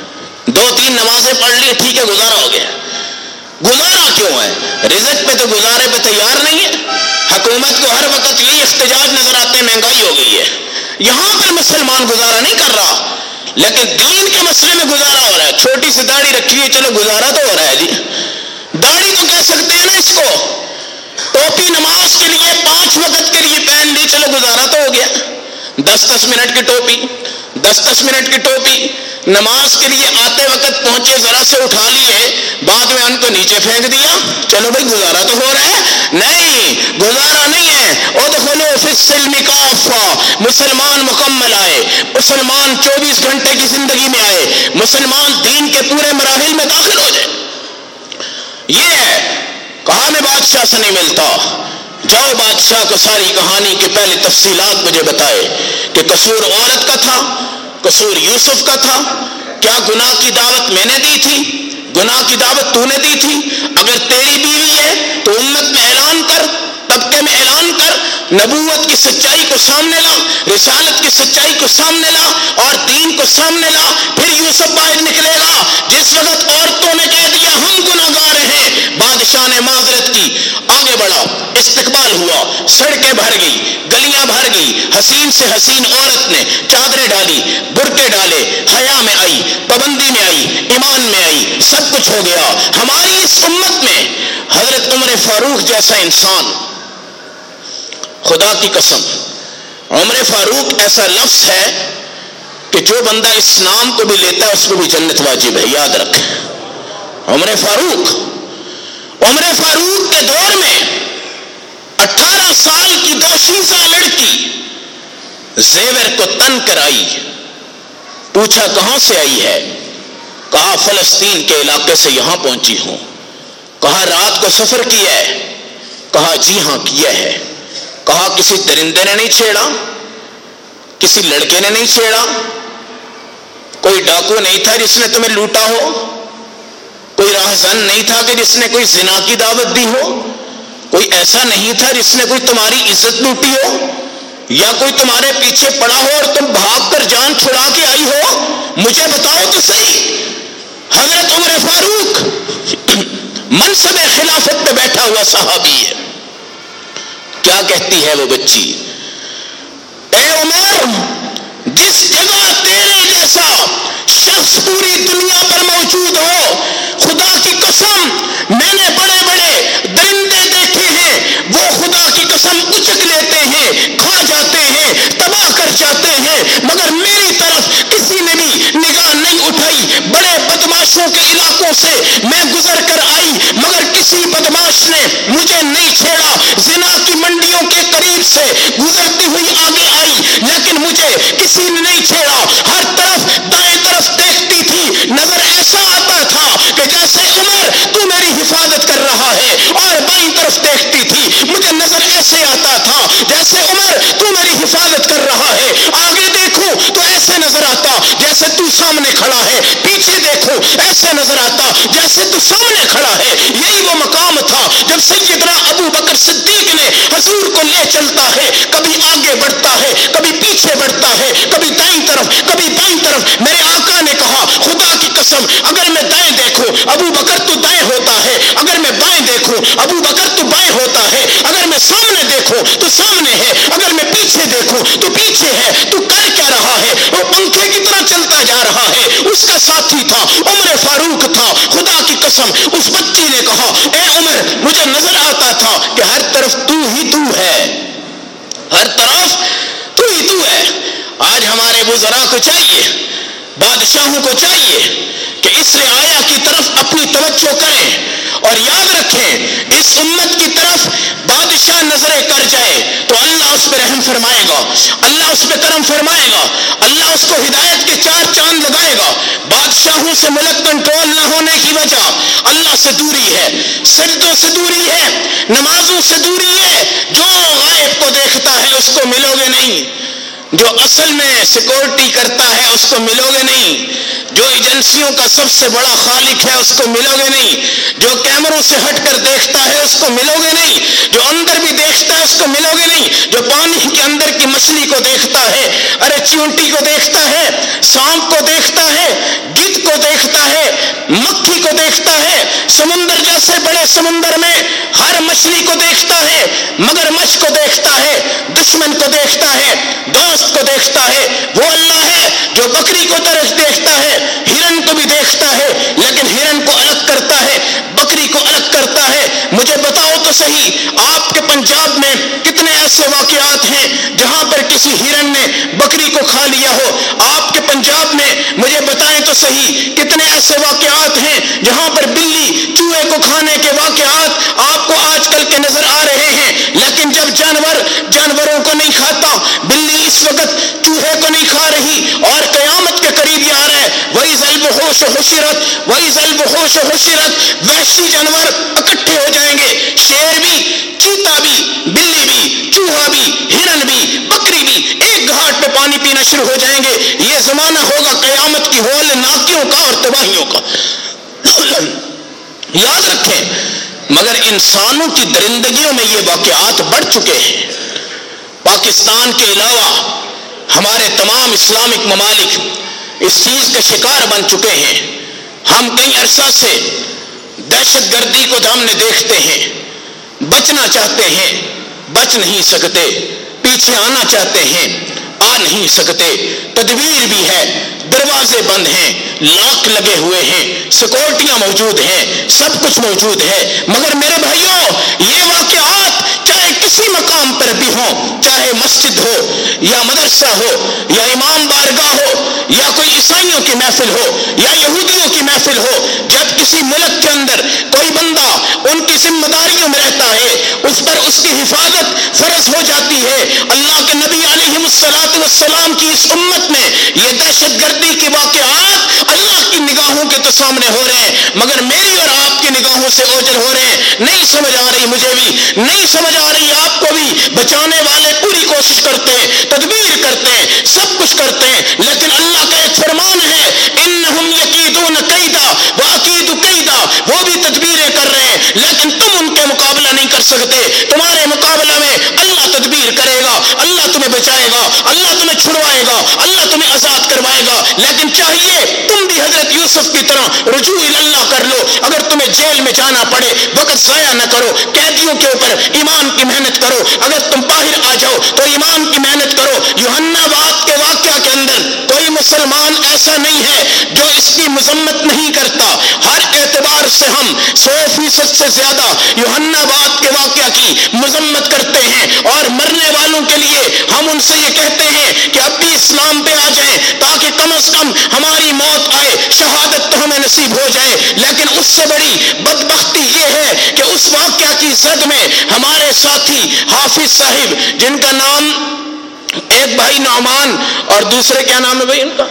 [SPEAKER 1] 2-3 نمازیں پڑھ لی ٹھیک ہے گزارا ہو گیا۔ گزارا کیوں ہے؟ رزق پہ تو گزارے پہ تیار نہیں ہے۔ حکومت کو ہر وقت یہی احتجاج نظر آتے ہیں مہنگائی ہو گئی ہے، یہاں پر مسلمان گزارا نہیں کر رہا، لیکن دین کے مسئلے میں گزارا ہو رہا ہے۔ چھوٹی سی داڑھی رکھی ہے، چلو گزارا تو ہو رہا ہے جی، داڑھی تو کہہ سکتے ہیں نا اس کو، ٹوپی نماز کے لیے 5 وقت کے لیے پہن لی، چلو گزارا تو ہو گیا۔ 10-10 منٹ کی ٹوپی، 10-10 منٹ کی ٹوپی، نماز کے لیے آتے وقت پہنچے ذرا سے اٹھا لیے، بعد میں ان کو نیچے پھینک دیا، چلو بھائی گزارا تو ہو رہا ہے۔ نہیں، گزارا نہیں ہے۔ ادخلوا فی السلم کافہ، مسلمان مکمل آئے، مسلمان 24 گھنٹے کی زندگی میں آئے، مسلمان دین کے پورے مراحل میں داخل ہو جائے۔ یہ ہے، کہا میں بادشاہ سے نہیں ملتا، جاؤ بادشاہ کو ساری کہانی کے پہلے تفصیلات مجھے بتائے کہ قصور عورت کا تھا، قصور یوسف کا تھا، کیا گناہ کی دعوت میں نے دی تھی، گناہ کی دعوت تو نے دی تھی؟ اگر تیری بیوی ہے تو امت میں اعلان کر، طبقے میں اعلان کر، نبوت کی سچائی کو سامنے لا، رسالت کی سچائی کو سامنے لا اور دین کو سامنے لا، پھر یوسف باہر نکلے گا۔ جس وقت عورتوں نے کہہ دیا ہم گناہگار استقبال ہوا، سڑکیں بھر گئی، گلیاں بھر گئی، حسین سے حسین عورت نے چادریں ڈالی، برقعے ڈالے، حیا میں آئی، پابندی میں آئی، ایمان میں آئی، سب کچھ ہو گیا۔ ہماری اس امت میں حضرت عمر فاروق جیسا انسان، خدا کی قسم عمر فاروق ایسا لفظ ہے کہ جو بندہ اس نام کو بھی لیتا ہے اس کو بھی جنت واجب ہے، یاد رکھیں۔ عمر فاروق کے دور میں 18 سال کی دوشیزہ لڑکی زیور کو تن کر آئی، پوچھا کہاں سے آئی ہے؟ کہا فلسطین کے علاقے سے یہاں پہنچی ہوں۔ کہا رات کو سفر کیا ہے؟ کہا جی ہاں کیا ہے۔ کہا کسی درندے نے نہیں چھیڑا؟ کسی لڑکے نے نہیں چھیڑا؟ کوئی ڈاکو نہیں تھا جس نے تمہیں لوٹا ہو؟ کوئی راہزن نہیں تھا کہ جس نے کوئی زنا کی دعوت دی ہو؟ کوئی ایسا نہیں تھا جس نے کوئی تمہاری عزت لوٹی ہو؟ یا کوئی تمہارے پیچھے پڑا ہو اور تم بھاگ کر جان چھڑا کے آئی ہو؟ مجھے بتاؤ تو صحیح۔ حضرت عمر فاروق منصب خلافت پہ بیٹھا ہوا صحابی ہے۔ کیا کہتی ہے وہ بچی؟ اے عمر، جس جگہ تیرے جیسا شخص پوری دنیا پر موجود ہو، خدا کی قسم میں نے بڑے بڑے درندے دیکھے ہیں، وہ خدا کی قسم اچک لیتے ہیں، کھا جاتے ہیں، تباہ کر جاتے ہیں، مگر میری طرف کسی نے بھی نگاہ نہیں اٹھائی۔ بڑے بدماشوں کے علاقوں سے میں گزر کر آئی مگر کسی بدماش نے مجھے نہیں چھیڑا۔ زنا کی منڈیوں کے قریب سے گزرتی ہوئی آگے آئی لیکن مجھے کسی نے نہیں چھیڑا۔ ہر طرف دائیں طرف دیکھتی تھی، نظر ایسا آتا تھا کہ جیسے عمر تو میری حفاظت کر رہا ہے، اور بائیں طرف دیکھتی تھی، مجھے نظر ایسے آتا تھا جیسے عمر تو میری حفاظت کر رہا ہے۔ آگے دیکھو تو ایسے نظر آتا جیسے تو سامنے کھڑا ہے، پیچھے دیکھو ایسے نظر آتا جیسے تو سامنے کھڑا ہے۔ یہی وہ مقام تھا جب سیدنا ابو بکر صدیق نے حضور کو لے چلتا ہے، کبھی آگے بڑھتا ہے، کبھی پیچھے بڑھتا ہے، کبھی دائیں طرف کبھی بائیں طرف۔ میرے آقا نے کہا خدا کی قسم اگر میں دائیں دیکھوں ابو بکر تو دائیں ہوتا ہے، اگر میں بائیں دیکھوں ابو بکر تو بائیں ہوتا ہے، اگر میں سامنے دیکھوں تو سامنے ہے، اگر میں پیچھے دیکھوں تو پیچھے ہے۔ تو کر کیا رہا ہے؟ وہ پنکھے کی طرح چلتا جا رہا ہے۔ اس کا ساتھی تھا، عمر فاروق تھا۔ خدا کی قسم اس بچی نے کہا اے عمر، مجھے نظر آتا تھا کہ ہر طرف تو ہی تو ہے، ہر طرف تو ہی تو ہے۔ آج ہمارے وزراء کو چاہیے، بادشاہوں کو چاہیے کہ اس رعایا کی طرف اپنی توجہ کریں اور یاد رکھیں اس امت کی طرف بادشاہ نظریں کر جائے تو اللہ اس پہ رحم فرمائے گا، اللہ اس پہ کرم فرمائے گا، اللہ اس کو ہدایت کے 4 چاند لگائے گا۔ بادشاہوں سے ملک کنٹرول نہ ہونے کی وجہ اللہ سے دوری ہے، سجدوں سے دوری ہے، نمازوں سے دوری ہے۔ جو غائب کو دیکھتا ہے اس کو ملو گے نہیں، جو اصل میں سیکورٹی کرتا ہے اس کو ملو گے نہیں، جو ایجنسیوں کا سب سے بڑا خالق ہے اس کو ملو گے نہیں، جو کیمروں سے ہٹ کر دیکھتا ہے اس کو ملو گے نہیں، جو اندر بھی دیکھتا ہے اس کو ملو گے نہیں، جو پانی کے اندر کی مچھلی کو دیکھتا ہے، ارے چیونٹی کو دیکھتا ہے، سانپ کو دیکھتا ہے، گدھ کو دیکھتا ہے، مکھی کو دیکھتا ہے، سمندر جیسے بڑے سمندر میں ہر مچھلی کو دیکھتا ہے، مگرمچھ کو دیکھتا ہے، دشمن کو دیکھتا ہے، دوست کو دیکھتا ہے۔ وہ اللہ ہے جو بکری کو طرف دیکھتا ہے، ہرن کو بھی دیکھتا ہے لیکن ہرن کو الگ کرتا ہے، بکری کو الگ کرتا ہے۔ مجھے بتاؤ تو صحیح آپ کے پنجاب میں کتنے ایسے واقعات ہیں جہاں پر کسی ہرن نے بکری کو کھا لیا ہو؟ آپ کے پنجاب میں مجھے بتائیں تو صحیح کتنے ایسے واقعات ہیں جہاں پر بلی چوہے کو کھانے کے واقعات آپ کو آج کل کے نظر آ رہے ہیں؟ لیکن جب جانوروں کو نہیں کھاتا، بلی اس وقت چوہے کو نہیں کھا رہی اور قیامت کے قریب یہ آ رہا ہے وَإِذَا الْوُحُوشُ حُشِرَتْ وَإِذَا الْوُحُوشُ حُشِرَتْ، وحشی جانور اکٹھے ہو جائیں گے، شیر بھی، چیتا بھی، بلی بھی، چوہا بھی، ہرن بھی، بکری بھی ایک گھاٹ پہ پانی پینا شروع ہو جائیں گے۔ یہ زمانہ ہوگا قیامت کی ہول ناکیوں کا اور تباہیوں کا، یاد رکھیں۔ مگر انسانوں کی درندگیوں میں یہ واقعات بڑھ چکے ہیں۔ پاکستان کے علاوہ ہمارے تمام اسلامک ممالک اس چیز کے شکار بن چکے ہیں۔ ہم کئی عرصہ سے دہشت گردی کو ہم نے دیکھتے ہیں، بچنا چاہتے ہیں بچ نہیں سکتے، پیچھے آنا چاہتے ہیں آ نہیں سکتے، تدبیر بھی ہے، دروازے بند ہیں، لاک لگے ہوئے ہیں، سیکورٹیاں موجود ہیں، سب کچھ موجود ہے، مگر میرے بھائیوں یہ واقعات چاہے کسی مقام پر بھی ہوں، چاہے مسجد ہو یا مدرسہ ہو یا امام بارگاہ ہو یا کوئی عیسائیوں کی محفل ہو یا یہودیوں کی محفل ہو، جب کسی ملک کے اندر کوئی بندہ ان کی ذمہ داریوں میں رہتا ہے، اس پر اس کی حفاظت فرض ہو جاتی ہے۔ اللہ کے نبی علیہ السلام کی اس امت میں یہ دہشت گردی کے واقعات اللہ کی نگاہوں کے تو سامنے ہو رہے ہیں، مگر میری اور آپ کی نگاہوں سے اوجھل ہو رہے ہیں۔ نہیں سمجھ آ رہی مجھے بھی، نہیں سمجھ آ رہی آپ کو بھی۔ بچانے والے پوری کوشش کرتے ہیں، تدبیر کرتے ہیں، سب کچھ کرتے ہیں، لیکن اللہ کا ایک فرمان ہے انہم یکیدون کیدا واکید کیدا، وہ بھی تدبیریں کر رہے ہیں لیکن تم ان کے مقابلہ نہیں کر سکتے۔ تمہارے مقابلہ میں اللہ تدبیر کرے گا، اللہ تمہیں بچائے گا، اللہ تمہیں چھڑوائے گا، اللہ تمہیں آزاد کروائے گا، لیکن چاہیے تم بھی حضرت یوسف کی طرح رجوع اللہ کر لو۔ اگر تمہیں جیل میں جانا پڑے وقت ضائع نہ کرو، قیدیوں کے اوپر ایمان کی محنت کرو، اگر تم باہر آ جاؤ تو ایمان کی محنت کرو۔ یوحنا بات کے واقعہ کے اندر کوئی مسلمان ایسا نہیں ہے جو اس کی مذمت نہیں کرتا۔ ہر اعتبار سے ہم 100% سے زیادہ یوحنا بات کے واقعہ کی مذمت کرتے ہیں، اور مرنے والوں کے لیے ہم ان سے یہ کہتے ہیں کہ اب بھی اسلام پہ آ جائیں تاکہ کم از کم ہماری موت آئے، شہادت تو ہمیں نصیب ہو جائے۔ لیکن اس سے بڑی بدبختی یہ ہے کہ اس واقعہ کی زد میں ہمارے ساتھی حافظ صاحب، جن کا نام ایک بھائی نعمان اور دوسرے کیا نام ہے بھائی ان کا،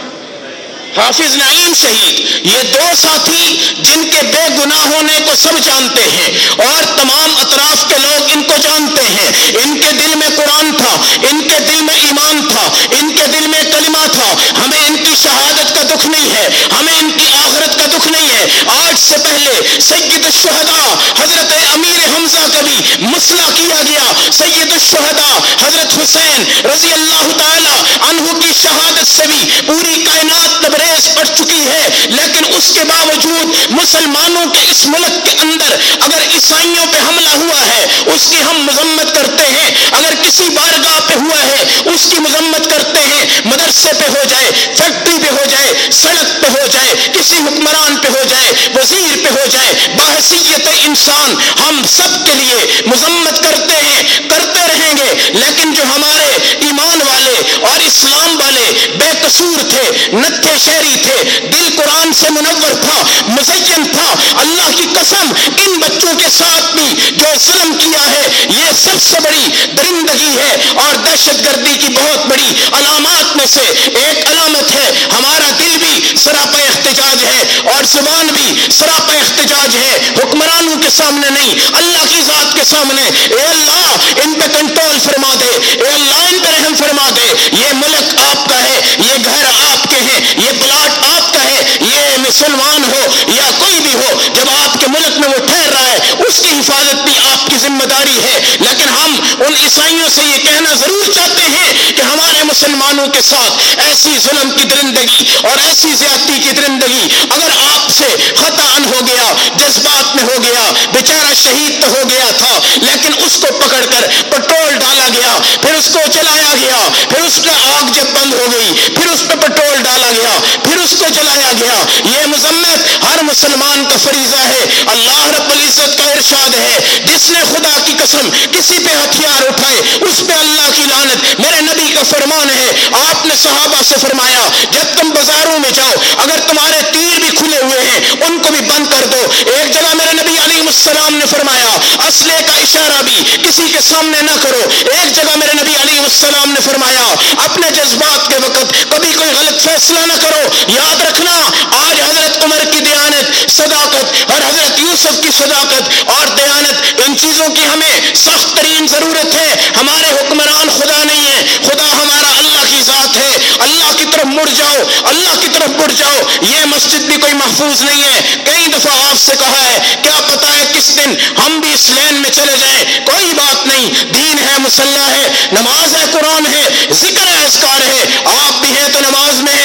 [SPEAKER 1] حافظ نعیم شہید، یہ دو ساتھی جن کے بے گناہ ہونے کو سب جانتے ہیں اور تمام اطراف کے لوگ ان کو جانتے ہیں، ان کے دل میں قرآن تھا، ان کے دل میں ایمان تھا، ان کے دل میں کلمہ تھا۔ ہمیں ان کی شہادت کا دکھ نہیں ہے، ہمیں ان کی آخرت کا دکھ نہیں ہے۔ آج سے پہلے سید الشہداء حضرت امیر حمزہ کا بھی مسئلہ کیا گیا، سید الشہداء حضرت حسین رضی اللہ تعالی عنہ کی شہادت سے بھی پوری کائنات تبریز پڑ چکی ہے، لیکن اس کے باوجود مسلمانوں کے اس ملک کے اندر اگر عیسائیوں پہ حملہ ہوا ہے اس کی ہم مذمت کرتے ہیں، اگر کسی بارگاہ پہ ہوا ہے اس کی مذمت کرتے ہیں، مدرسے پہ ہو جائے، فیکٹری پہ ہو جائے، سڑک پہ ہو جائے، کسی حکمران پہ ہو جائے، وزیر پہ ہو جائے، بحیثیت انسان ہم سب کے لیے مذمت کرتے ہیں، کرتے رہیں گے۔ لیکن جو ہمارے ایمان والے اور اسلام والے بے قصور تھے، نتھے شہری تھے، دل قرآن سے منور تھا، مزین تھا، اللہ کی قسم ان بچوں کے ساتھ بھی جو ظلم کیا ہے یہ سب سے بڑی درندگی ہے، اور دہشت گردی کی بہت بڑی علامات میں سے ایک علامت ہے ہمارا دل بھی سراپا احتجاج ہے اور زبان بھی سراپا احتجاج ہے، حکمرانوں کے سامنے نہیں، اللہ کی ذات کے سامنے۔ اے اللہ ان پہ کنٹرول فرما دے، اے اللہ ان پہ رحم فرما دے۔ یہ ملک آپ کا ہے، یہ گھر آپ کے ہیں، یہ پلاٹ آپ کا ہے، یہ مسلمان ہو یا کوئی بھی ہو، جب آپ کے ملک میں وہ ٹھہر رہا ہے اس کی حفاظت بھی آپ کی ذمہ داری ہے۔ لیکن ہم ان عیسائیوں سے یہ کہنا ضرور چاہتے ہیں کہ ہمارے مسلمانوں کے ساتھ ایسی ظلم کی درندگی اور ایسی زیادتی کی درندگی اگر آپ سے خطا ہو گیا، جذبات میں ہو گیا، بیچارہ شہید تو ہو گیا تھا لیکن اس کو پکڑ کر پٹرول ڈالا گیا، پھر اس کو چلایا گیا، پھر اس کا آگ جب بند ہو گئی پھر اس پہ پٹرول ڈالا گیا، پھر اس کو جلایا گیا۔ یہ مذمت ہر مسلمان کا فریضہ ہے۔ اللہ رب العزت کا ارشاد ہے جس نے خدا کی قسم کسی پہ ہتھیار اٹھائے اس پہ اللہ کی لعنت۔ میرے نبی کا فرمان ہے، آپ نے صحابہ سے فرمایا جب تم بازاروں میں جاؤ اگر تمہارے تیر بھی کھلے ہوئے ہیں ان کو بھی بند کر دو۔ ایک جگہ میرے نبی علیہ السلام نے فرمایا اسلحے کا اشارہ بھی کسی کے سامنے نہ کرو۔ ایک جگہ میرے نبی علیہ السلام نے فرمایا اپنے جذبات کے وقت کبھی کوئی غلط فیصلہ نہ کرو۔ یاد رکھنا آج حضرت عمر کی دیانت، صداقت اور حضرت یوسف کی صداقت اور دیانت، ان چیزوں کی ہمیں سخت ترین ضرورت ہے۔ ہمارے حکمران خدا نہیں ہے، خدا ہمارا اللہ کی ذات ہے۔ اللہ کی طرف مڑ جاؤ، اللہ کی طرف مڑ جاؤ۔ یہ مسجد بھی کوئی محفوظ نہیں ہے، کئی دفعہ آپ سے کہا ہے، کیا پتا ہے کس دن ہم بھی اس لین میں چلے جائیں، کوئی بات نہیں، دین ہے، مسلح ہے، نماز ہے، قرآن ہے، ذکر ہے، اذکار ہے، آپ بھی ہیں تو نماز میں ہے، اس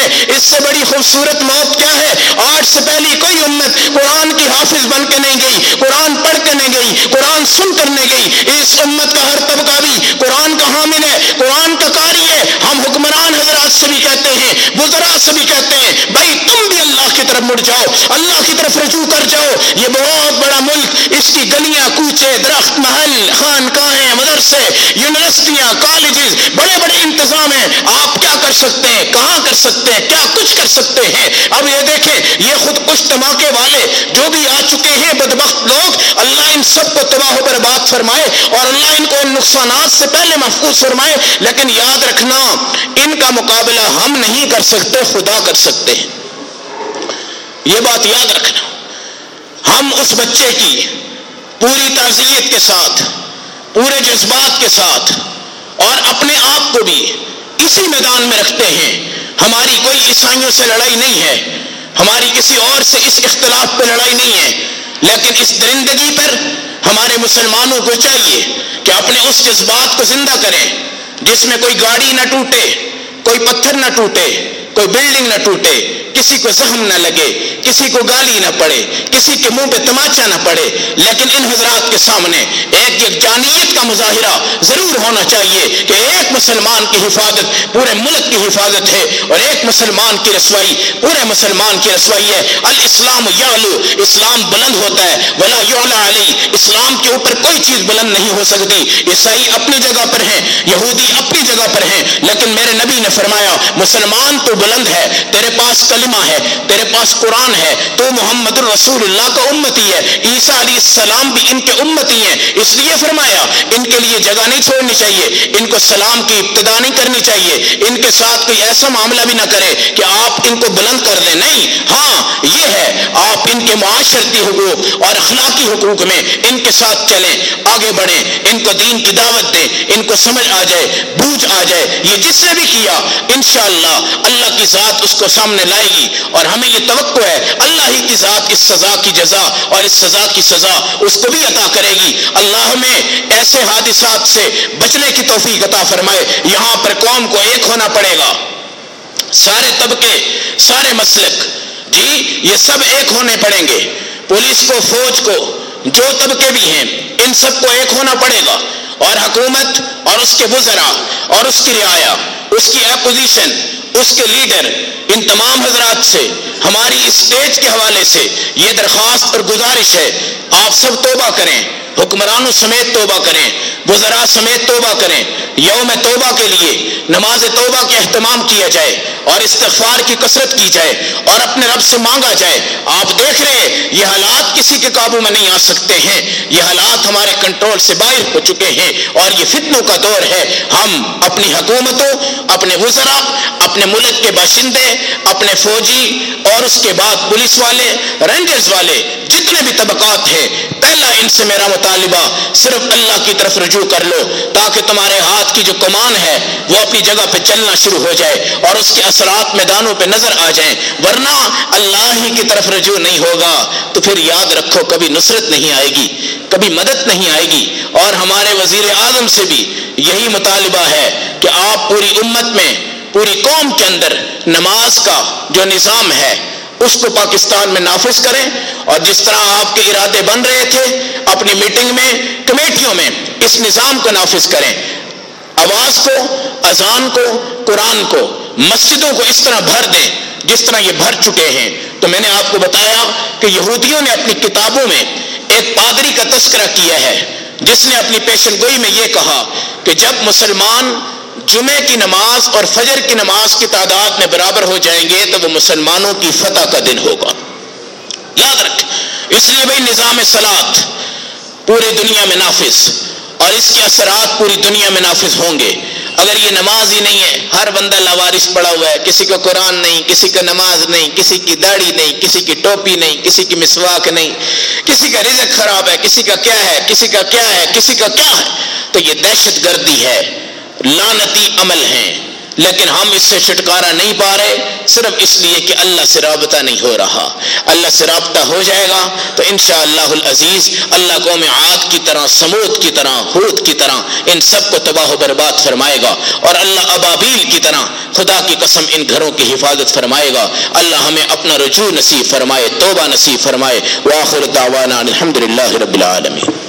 [SPEAKER 1] اس سے بڑی خوبصورت موت کیا ہے؟ آج سے پہلی کوئی امت قرآن کی حافظ بن کے نہیں گئی، قرآن پڑھ کے نہیں گئی، قرآن سن کر نہیں گئی۔ اس امت کا ہر طبقہ بھی قرآن کا حامل ہے، قرآن کا قاری ہے۔ ہم حکمران حضرات سے بھی کہتے ہیں، وزراء سے بھی کہتے ہیں، بھائی تم بھی اللہ کی طرف مڑ جاؤ، اللہ کی طرف رجوع کر جاؤ۔ یہ بہت بڑا ملک، اس کی گلیاں، کوچے، درخت، محل، خانقاہیں، مدرسے، یونیورسٹیاں، کالجز، بڑے بڑے انتظام ہیں۔ آپ کیا کر سکتے ہیں؟ کہاں کر سکتے ہیں؟ کیا کچھ کر سکتے ہیں؟ اب یہ دیکھیں، یہ خود کش دھماکے والے جو بھی آ چکے ہیں بدبخت لوگ، اللہ ان سب کو تباہ و برباد فرمائے اور اللہ ان کو ان نقصانات سے پہلے محفوظ فرمائے۔ لیکن یاد رکھنا، ان کا مقابلہ ہم نہیں کر سکتے، خدا کر سکتے ہیں۔ یہ بات یاد رکھنا۔ ہم اس بچے کی پوری تعزیت کے ساتھ، پورے جذبات کے ساتھ اور اپنے آپ کو بھی اسی میدان میں رکھتے ہیں۔ ہماری کوئی عیسائیوں سے لڑائی نہیں ہے، ہماری کسی اور سے اس اختلاف پہ لڑائی نہیں ہے، لیکن اس درندگی پر ہمارے مسلمانوں کو چاہیے کہ اپنے اس جذبات کو زندہ کریں جس میں کوئی گاڑی نہ ٹوٹے، کوئی پتھر نہ ٹوٹے، کوئی بلڈنگ نہ ٹوٹے، کسی کو زخم نہ لگے، کسی کو گالی نہ پڑے، کسی کے منہ پہ تماچا نہ پڑے، لیکن ان حضرات کے سامنے ایک یکجانیت کا مظاہرہ ضرور ہونا چاہیے کہ ایک مسلمان کی حفاظت پورے ملک کی حفاظت ہے اور ایک مسلمان کی رسوائی پورے مسلمان کی رسوائی ہے۔ الاسلام یعلو، اسلام بلند ہوتا ہے، ولا یعلی علی، اسلام کے اوپر کوئی چیز بلند نہیں ہو سکتی۔ عیسائی اپنی جگہ پر ہیں، یہودی اپنی جگہ پر ہیں، لیکن میرے نبی نے فرمایا مسلمان تو بلند ہے، تیرے پاس کلمہ ہے، تیرے پاس قرآن ہے، تو محمد الرسول اللہ کا امتی ہے، عیسیٰ علیہ السلام بھی ان کے امتی ہیں، اس لیے فرمایا ان کے لیے جگہ نہیں چھوڑنی چاہیے، ان کو سلام کی ابتدا نہیں کرنی چاہیے، ان کے ساتھ کوئی ایسا معاملہ بھی نہ کرے کہ آپ ان کو بلند کر دیں، نہیں، ہاں یہ ہے آپ ان کے معاشرتی حقوق اور اخلاقی حقوق میں ان کے ساتھ چلیں، آگے بڑھیں، ان کو دین کی دعوت دیں، ان کو سمجھ آ جائے، بوجھ آ جائے۔ یہ جس نے بھی کیا انشاءاللہ اللہ کی ذات اس کو سامنے لائے گی، اور ہمیں یہ توقع ہے اللہ ہی کی ذات اس سزا کی جزا اور اس سزا کی سزا اس کو بھی عطا کرے گی۔ اللہ ہمیں ایسے حادثات سے بچنے کی توفیق عطا فرمائے۔ یہاں پر قوم کو ایک ہونا پڑے گا، سارے طبقے، سارے مسلک، جی یہ سب ایک ہونے پڑیں گے، پولیس کو، فوج کو، جو طبقے بھی ہیں ان سب کو ایک ہونا پڑے گا، اور حکومت اور اس کے وزراء اور اس کی رعایا، اس کی اپوزیشن، اس کے لیڈر، ان تمام حضرات سے ہماری اسٹیج کے حوالے سے یہ درخواست اور گزارش ہے، آپ سب توبہ کریں، حکمرانوں سمیت توبہ کریں، وزراء سمیت توبہ کریں، یوم توبہ کے لیے نماز توبہ کے اہتمام کیا جائے اور استغفار کی کثرت کی جائے اور اپنے رب سے مانگا جائے۔ آپ دیکھ رہے ہیں یہ حالات کسی کے قابو میں نہیں آ سکتے ہیں، یہ حالات ہمارے کنٹرول سے باہر ہو چکے ہیں اور یہ فتنوں کا دور ہے۔ ہم اپنی حکومتوں، اپنے وزراء، اپنے ملک کے باشندے، اپنے فوجی اور اس کے بعد پولیس والے، رینجرز والے، جتنے بھی طبقات ہیں، پہلا ان سے میرا مطالبہ صرف اللہ کی طرف رجوع کر لو، تاکہ تمہارے ہاتھ کی جو کمان ہے وہ اپنی جگہ پہ چلنا شروع ہو جائے اور اس کے اثرات میدانوں پہ نظر آ جائیں، ورنہ اللہ ہی کی طرف رجوع نہیں ہوگا تو پھر یاد رکھو کبھی نصرت نہیں آئے گی، کبھی مدد نہیں آئے گی۔ اور ہمارے وزیر اعظم سے بھی یہی مطالبہ ہے کہ آپ پوری امت میں، پوری قوم کے اندر نماز کا جو نظام ہے اس کو پاکستان میں نافذ کریں، اور جس طرح آپ کے ارادے بن رہے تھے اپنی میٹنگ میں، کمیٹیوں میں اس نظام کو نافذ کریں، آواز کو، اذان کو، قرآن کو، مسجدوں کو اس طرح بھر دیں جس طرح یہ بھر چکے ہیں۔ تو میں نے آپ کو بتایا کہ یہودیوں نے اپنی کتابوں میں ایک پادری کا تذکرہ کیا ہے جس نے اپنی پیشن گوئی میں یہ کہا کہ جب مسلمان جمعے کی نماز اور فجر کی نماز کی تعداد میں برابر ہو جائیں گے تو وہ مسلمانوں کی فتح کا دن ہوگا۔ یاد رکھ، اس لیے بھائی نظام صلاۃ پوری دنیا میں نافذ اور اس کے اثرات پوری دنیا میں نافذ ہوں گے۔ اگر یہ نماز ہی نہیں ہے، ہر بندہ لاوارث پڑا ہوا ہے، کسی کو قرآن نہیں، کسی کو نماز نہیں، کسی کی داڑھی نہیں، کسی کی ٹوپی نہیں، کسی کی مسواک نہیں، کسی کا رزق خراب ہے، کسی کا کیا ہے، کسی کا کیا ہے، کسی کا کیا ہے، تو یہ دہشت گردی ہے، لعنتی عمل ہیں، لیکن ہم اس سے چھٹکارا نہیں پا رہے صرف اس لیے کہ اللہ سے رابطہ نہیں ہو رہا۔ اللہ سے رابطہ ہو جائے گا تو انشاءاللہ العزیز اللہ قوم عاد کی طرح، سمود کی طرح، ہود کی طرح ان سب کو تباہ و برباد فرمائے گا، اور اللہ ابابیل کی طرح خدا کی قسم ان گھروں کی حفاظت فرمائے گا۔ اللہ ہمیں اپنا رجوع نصیب فرمائے، توبہ نصیب فرمائے۔ وآخر دعوانا الحمدللہ رب العالمین۔